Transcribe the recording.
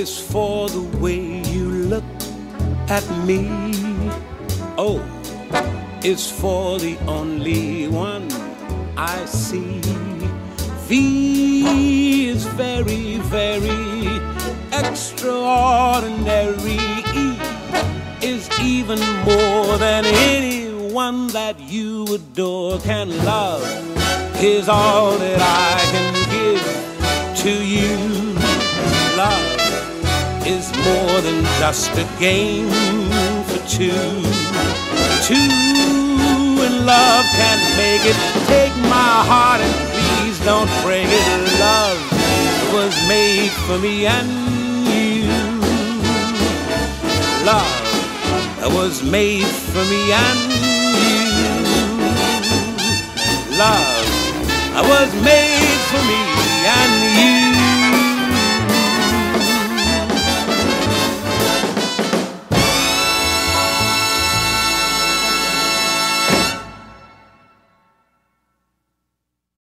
is for the way you look at me. O is for the only one I see. V is very, very extraordinary. E is even more than anyone that you adore can love. Is all that I can give to you. Love is more than just a game for two. Two in love can make it. Take my heart and please don't break it. Love was made for me and you. Love was made for me and you. Love was made for me